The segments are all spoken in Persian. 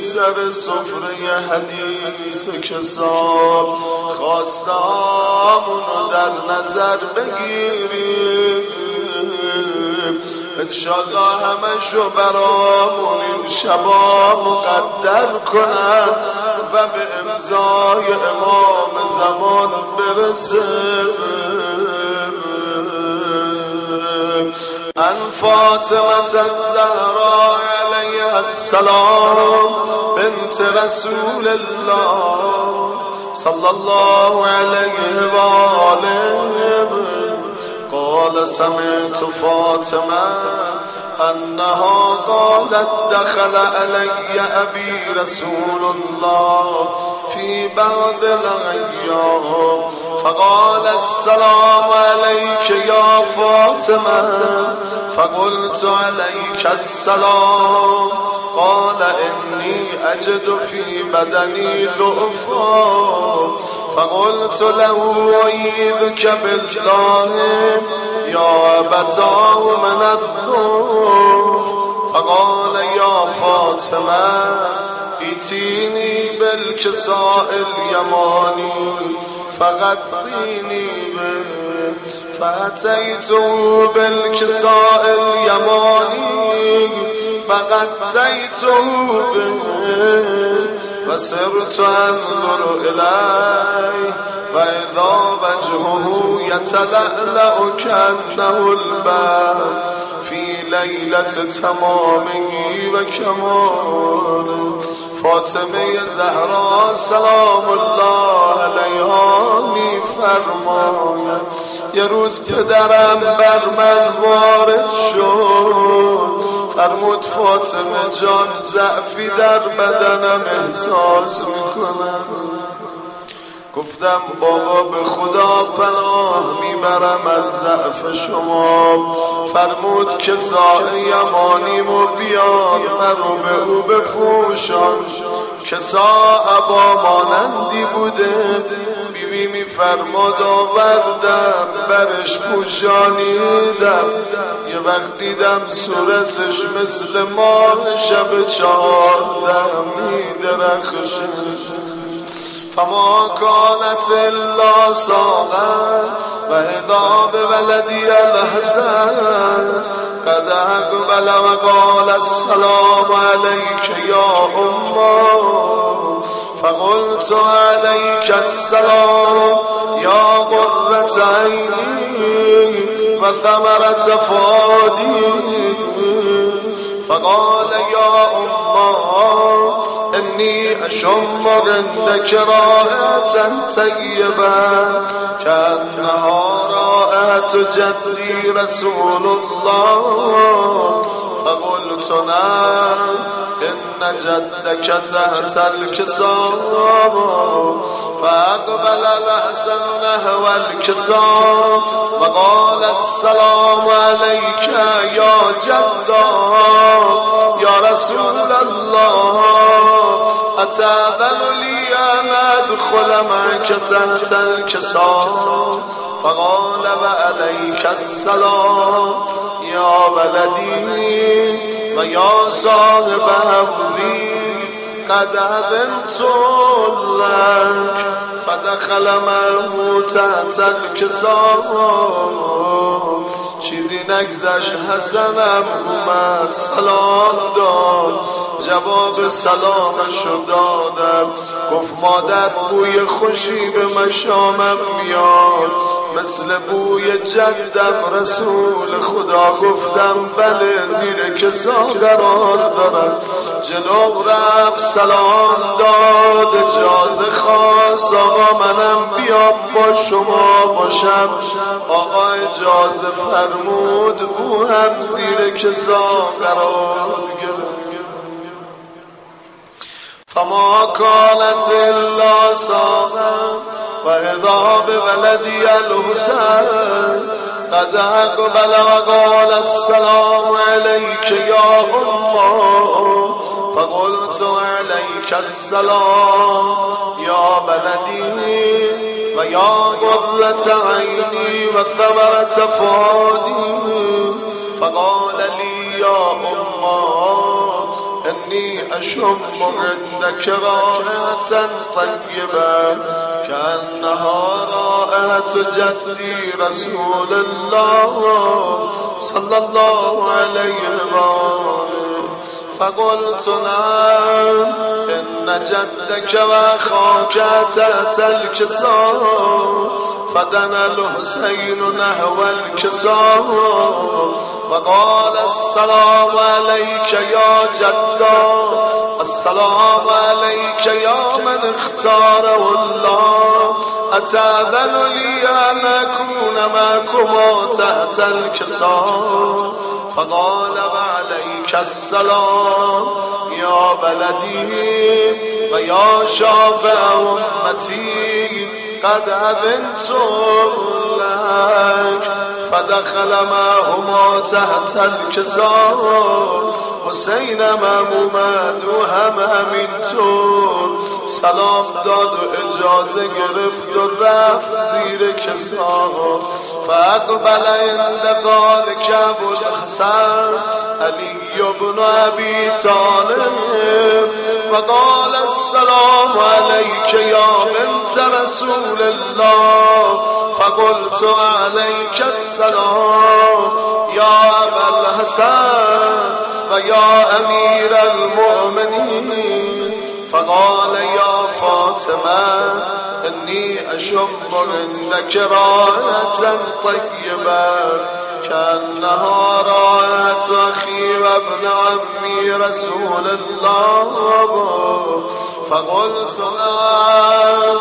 سر سفره حدیث کساب خواستامونو در نظر بگیریم، انشالله همشو برامون این شبا مقدر کنن و به امضای امام زمان برسه. ان فاطمة الزهراء علیها السلام بنت رسول الله صلی الله علیه و آله قال سمعت فاطمة انها قالت دخل علی ابي رسول الله في بعض الايام فقال السلام عليك يا فاطمة فقلت عليك السلام قال إني أجد في بدني ضعفا فقلت له أعيذك بالله يا أبتاه من الضعف فقال يا فاطمة ائتيني بالكساء اليماني فغطيني به فأتيته بالكساء اليماني فغطيته به وسرت أنظر إليه وإذا وجهه يتلألأ كأنه البدر في ليلة تمامه وكماله. فاطمه زهرا سلام الله علیها می فرماید یه روز پدرم بر من وارد شد، فرمود فاطمه جان ضعفی در بدنم احساس میکنم. گفتم بابا به خدا پناه میبرم از ضعف شما. فرمود که کساء یمانیمو بیار مرو به او بپوشان. کساء با مانندی بوده، بیبی میفرماد آوردم برش پوشانیدم، یه وقت دیدم صورتش مثل ماه شب 14 میدرخشه. فما كانت إلا ساعة وإذا بولدي الحسن قد أقبل وقال السلام عليك يا أمه فقلت عليك السلام يا قرة عيني وثمرة فؤادي فقال يا أمه إني أشم عندك رائحة طيبة كأنها رائحة جدي رسول الله فقلت نعم إن جدك تحت الكساء فأقبل الحسن نحو الكساء وقال السلام عليك يا جدا يا رسول الله أتأذن لي أن أدخل معك تحت الكساء فقال وعليك السلام يا ولدي ويا صاحب حوضي قد أذنت لك فدخل معه تحت الكساء. چیزی نگذشت حسنم اومد سلام داد، جواب سلامشو دادم. گفت مادر بوی خوشی به مشامم میاد مثل بوی جدم رسول خدا. گفتم بله زیر کسا قرار دارم. جلو رفت سلام داد، اجازه خواست آقا منم بیام با شما باشم. آقا اجازه فرمود، او هم زیر کسا قرار گرفت. فما كانت إلا ساعة وإذا بولدي الحسن قد أقبل وقال السلام عليك يا أمه فقلت عليك السلام يا بلدي ويا قرة عيني وثمرة فؤادي فقال لي يا أمه إني أشم عندك رائحة طيبة كأنها رائحة جدي رسول الله صلى الله عليه وآله. فقلت نعم إن جدك وأخاك أتى الكساء. فدنا الحسين نحو الكساء وقال السلام عليك يا جدا، السلام عليك يا من اختاره الله، أتأذن لي أن أكون معكما تحت الكساء؟ فقال وعليك السلام يا بلدي ويا شافع أمتي قد أذنت لك. فدخل معهما تحت الكساء حسین مامومد و همین طور سلام داد و اجازه گرفت و رفت زیر کساء. فاقبل عند ذلك ابوالحسن علی بن ابی طالب وقال السلام عليك يا بنت رسول الله. فقلت عليك السلام يا أبا الحسن ويا أمير المؤمنين. فقال يا فاطمة إني أشم عندك رائحة طيبة كأنها رائحة أخي وابن عمي رسول الله. فقلت نعم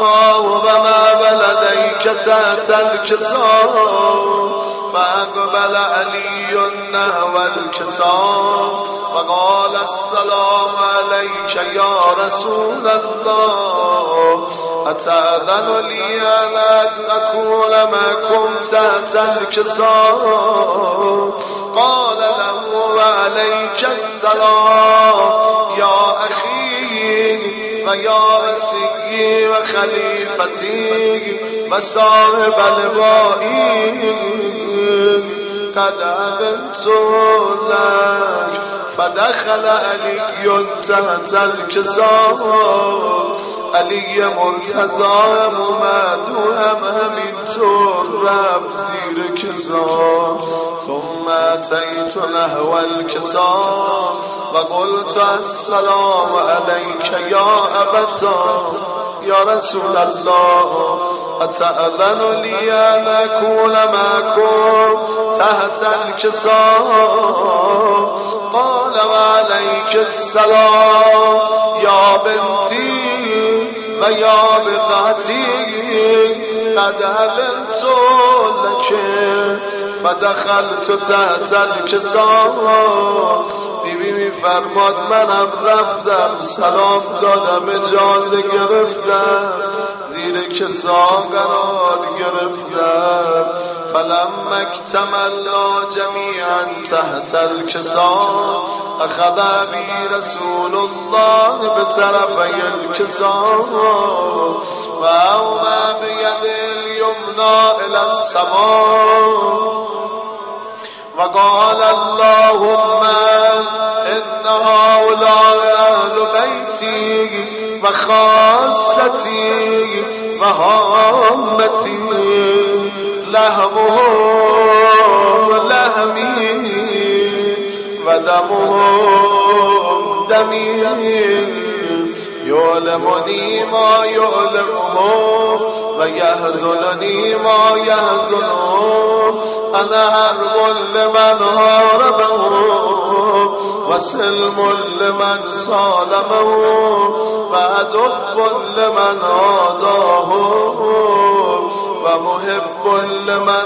وما بلديك تحت الكساء. فأقبل علي نحو الكساء فقال السلام عليك يا رسول الله، أتأذن لي أن أكون معكم تحت الكساء؟ قال له وعليك السلام يا أخي ويا وسيي وخليفتي وصاحب لوائي قد أذنت لك. فدخل علي تحت الكساء، علی مرتضی اومد و همین طور رفت زیر کساء. ثم اتیت نحو الکساء و قلت السلام علیک یا ابتا یا رسول الله، أتأذن لي أن أكون معكم تحت الكساء؟ قال وعليك السلام يا بنتي ويا بذاتي قد أذنت لك. فدخلت تحت الكساء. بیبی میفرماد منم رفتم سلام دادم اجازه گرفتم زیر کساء قرار گرفتم. فلما اکتملنا جمیعا تحت الكساء اخذ بی رسول الله بطرفی الكساء و اومى بید الیمنا الى السماء وقال اللهم إن هؤلاء أهل بيتي وخاصتي وهامتي لحمهم لحمي ودمهم دمي يؤلمني ما يؤلمهم ويحزنني ما يحزنهم. أنا حرب لمن هاربهم وسلم لمن صالمهم وعدو لمن عاداهم ومحب لمن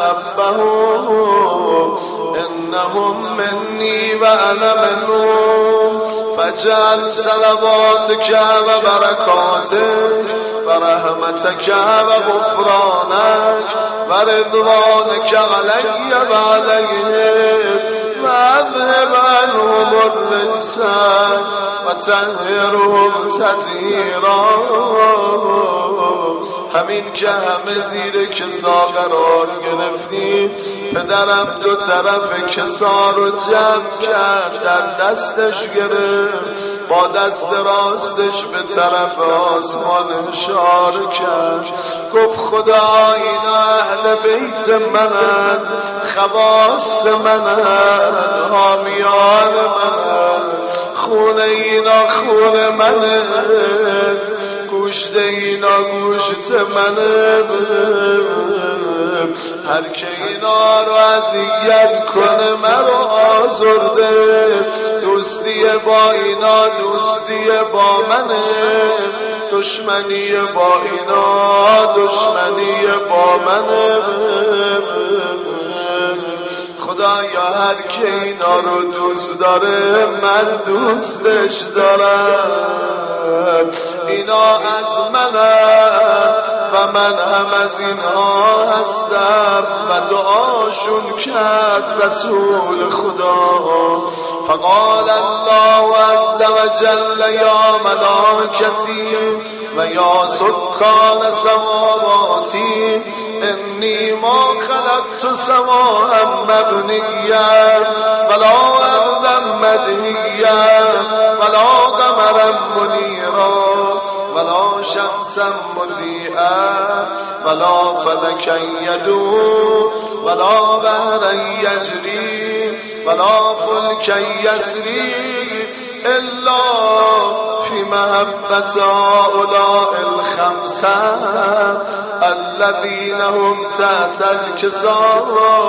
أحبهم. إنهم مني وأنا منهم. فاجعل صلواتك وبركاتك ورحمتك وغفرانك ورضوانك علي وعليهم وأذهب عنهم الرجس وطهرهم تطهيرا همین که همه زیر کسا قرار گرفتیم. پدرم دو طرف کسا رو جمع کرد، در دستش گرفت، با دست راستش به طرف آسمان اشاره کرد. گفت خدا اینا اهل بیت منند، خواص منند، حامیان منند، خون اینا خون منه، گوشت اینا گوشت منه. هر که اینا رو اذیت کنه مرا آزرده، دوستی با اینا دوستی با منه، دشمنی با اینا دشمنی با منه. خدایا هر که اینا رو دوست داره من دوستش دارم. اینا از منم و من هم از اینها هستم. و دعاشون کرد رسول خدا. فقال الله عز وجل یا ملائکتی و یا سکان سماواتی انی ما خلقت سماء مبنیا ولا ارضا مدهیا ولا قمرا منیرا ولا شمسا مضیئا ولا فلکا یدور ولا بحرا یجری ولا فلکا یسری الا فی محبت هؤلاء الخمسه الذین هم تحت الکساء.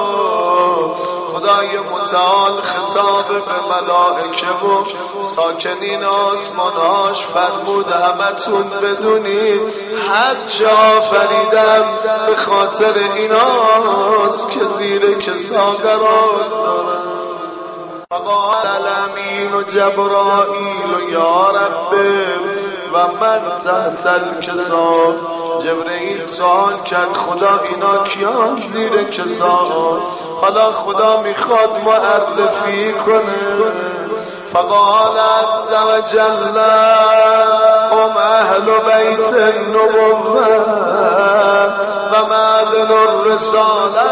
خدای متعال خطاب به ملائکه و ساکنین آسمانهاش فرمود همتون بدونید هر چه آفریدم به خاطر ایناست که زیر کسا قرار دارم. فقال الامین جبرائیل یا رب و من تحت الکسا. جبرئیل سوال کرد خدا اینا کیان زیر کسا؟ حالا خدا میخواد معرفی کنه. فقال عز وجل هم اهل بیت النبوة و معدن الرسالة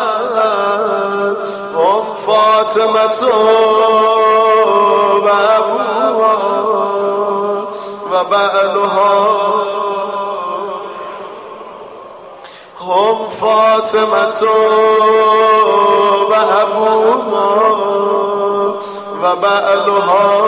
هم فاطمة و ابوها و بعلها. هم فاطمة و ابوها و بعلها.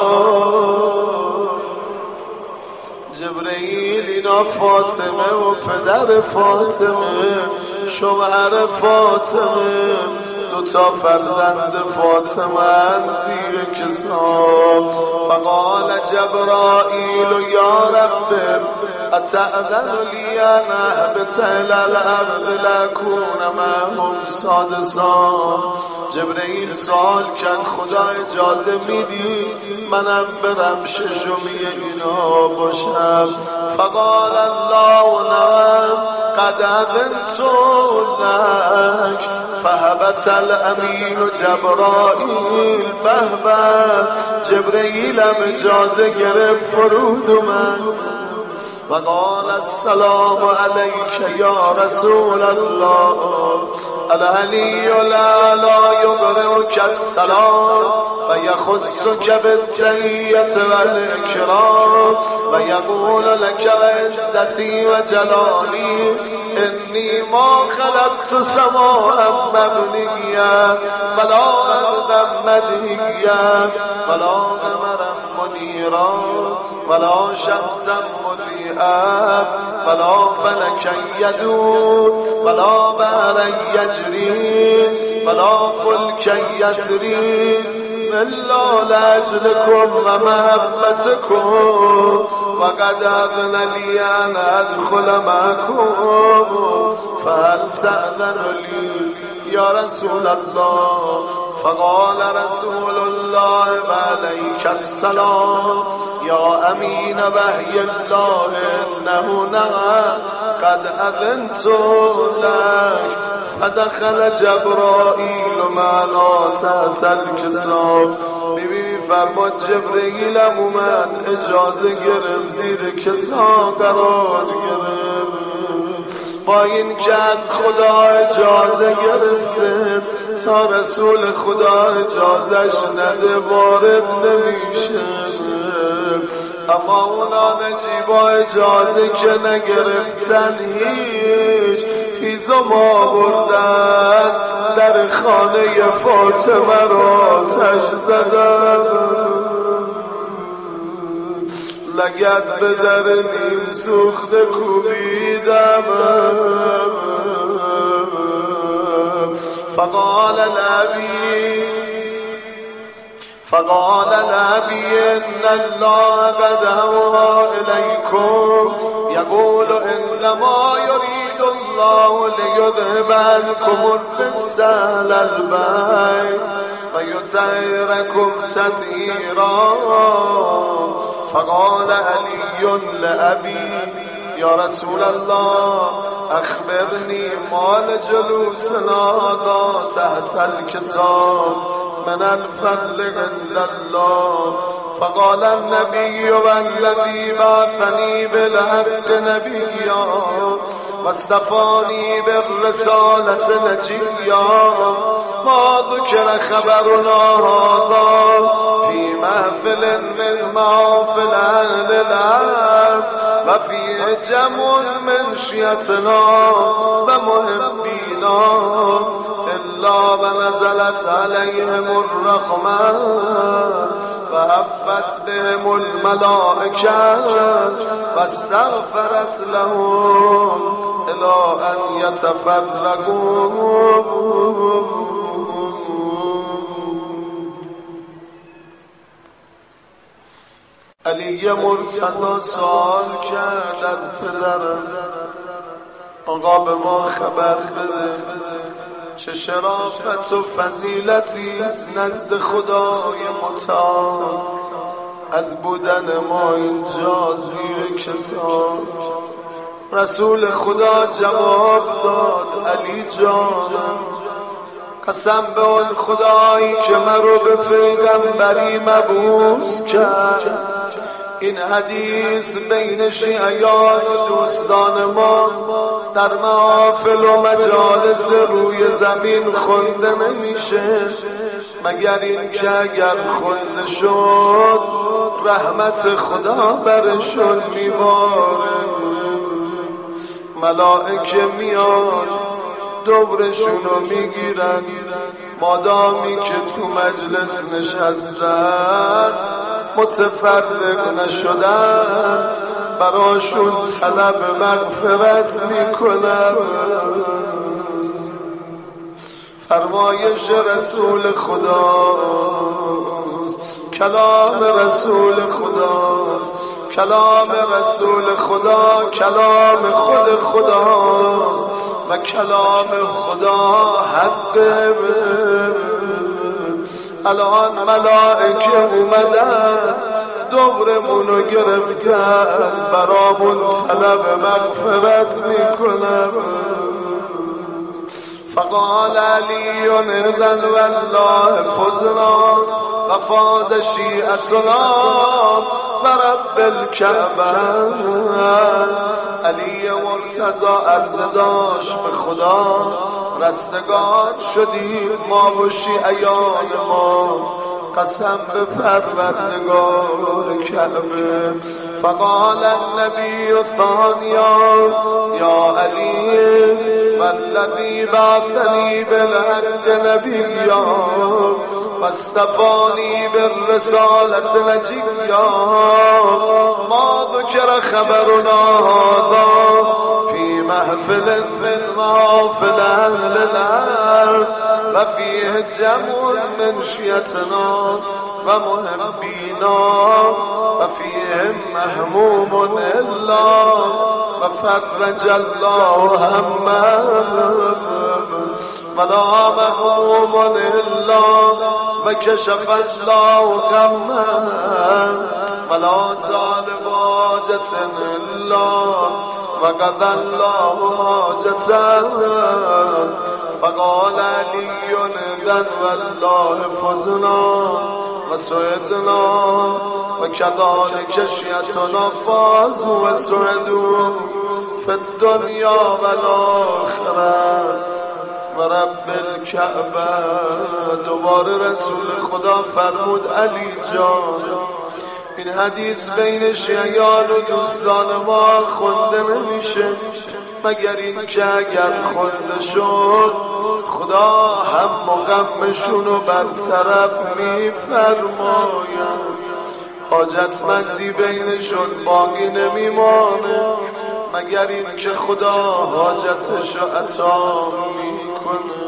جبرئیل اینا فاطمه و پدر فاطمه، شوهر فاطمه، دوتا فرزند فاطمه زیر کسا. فقال جبرائیل یا رب اتأذن لی ان اهبط الی الارض لأکون معهم سادسا. جبرئیل سوال کرد خدا اجازه میدی منم برم ششمی اینا باشم؟ فقال الله نعم قد اذنت لک. فهبط الامین جبرائیل. به به، جبرئیلم اجازه گرفت فرود اومد. وقال السلام علیک یا رسول الله العلی لا یقرئک السلام و یخصک بالتحیة والاکرام و یقول لک عزتی و جلالی انی ما خلقت سماء مبنیا ولا ارضا مدهیا ولا قمرا منیرا ولا شمسا مضیئا ولا فلکا یدور ولا بحرا یجری ولا فلکا یسری الا لاجلکم و محبتکم و قد اذن لی ان ادخل معکم فهل تأذن لی یا رسول الله؟ فقال رسول الله وعليك السلام یا امین وحی الله انه نعم قد اذنت لك. فدخل جبرائیل معنا تحت الکسا. ببین فرماد جبرئیلم اومد اجازه گرفت زیر کسا قرار گرفت. با این که از خدا اجازه گرفته تا رسول خدا اجازهش نده وارد نمیشه. اما اونا نجیبا اجازه که نگرفتن هیزم آوردن در خانه فاطمه را آتش زدن، لگد به در نیم سوخته کوبیدم. فقال النبی ان الله قد اوحى الیکم یقول انما یرید الله لیذهب عنکم الرجس اهل البیت و یطهرکم تطهیرا. فقال علی لابی یا رسول الله اخبرنی مال جلوسنا هذا تحت الكساء من الفضل عند الله. فقال النبي والذي بعثني بالحق نبيا واصطفاني بالرسالة نجيا ما ذكر خبرنا هذا في محفل من محافل أهل الأرض وفيه جمع من شيعتنا ومحبينا إلا ونزلت عليهم الرحمة وهفت بهم الملائكة واستغفرت لهم إلى أن يتفرقوا. علی مرتضی سوال کرد از پدرم آقا به ما خبر بده چه شرافت و فضیلتی است نزد خدای متعال از بودن ما اینجا زیر کسان. رسول خدا جواب داد علی جان قسم به اون خدایی که من رو به پیغمبری مبعوث کرد این حدیث بین شیعیان و دوستان ما در محافل و مجالس روی زمین خونده نمیشه مگر این که اگر خونده شد رحمت خدا برشون میباره. ملائکه میان دورشونو میگیرن مادامی که تو مجلس نشستن متفرق نشدن براشون طلب مغفرت میکنن. فرمایش رسول خداست، کلام رسول خداست، کلام رسول خدا کلام خود خداست و کلام خدا حقه. الان ملائکه اومدن دورمونو گرفتن برامون طلب مغفرت میکنن. فقال علی اذن والله فزنا و فاز شیعتنا و رب الکعبه. علی مرتضی عرض داشت به خدا رستگار شدیم ما و شیعیان ما قسم به پروردگار کعبه. فقال النبی ثانیا یا علی والذی بعثنی بالحق نبیا واصطفانی بالرسالة نجیا ما ذکر خبرنا هذا في محفل من محافل أهل الأرض وفيه جمع من شيعتنا ومحبينا وفيهم مهموم إلا وفرج الله همه ولا مهموم إلا وكشف الله غمه ولا طالب حاجة إلا وقضى الله حاجته. فقال علی اذن والله فزنا و سعدنا و كذلك شیعتنا فازوا و سعدوا. فی الدنیا و الاخره و رب الکعبه. دوباره رسول خدا فرمود علی جان این حدیث بین شیعیان و دوستان ما خونده نمیشه مگر این که اگر خونده شد خدا هم و غمشون رو برطرف میفرماید، حاجتمندی بینشون باقی نمیمانه مگر این که خدا حاجتشو عطا میکنه.